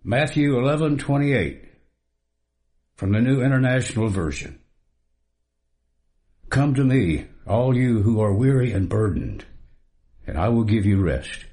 Matthew 11:28 from the New International Version. Come to me, all you who are weary and burdened, and I will give you rest.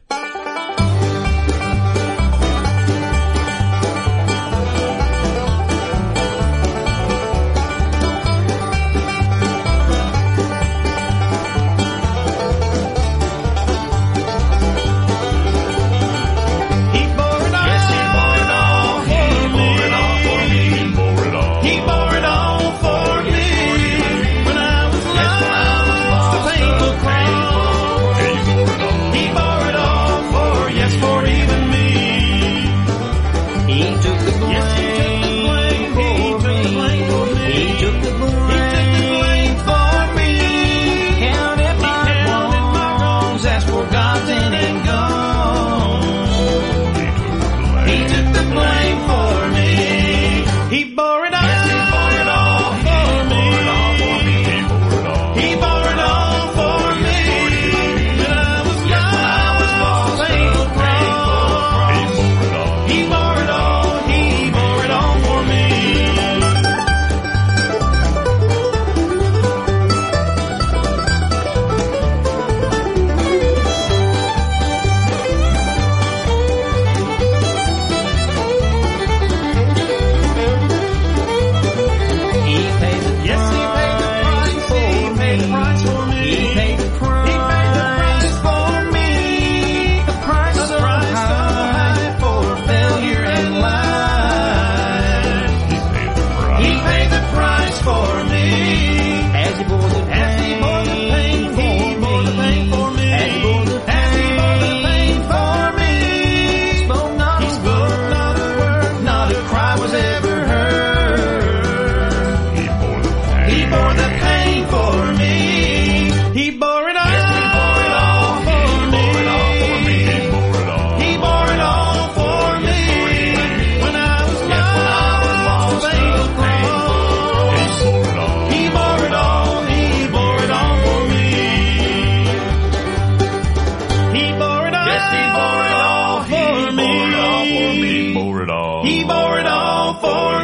He bore it all for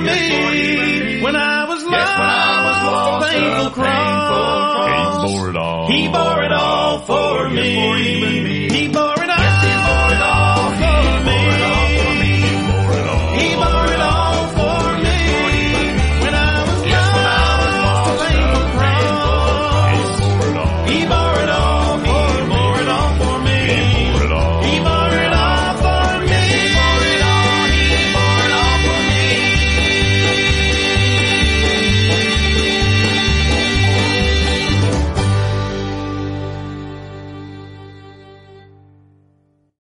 me. When I was lost, painful cross. He bore it all for me. He bore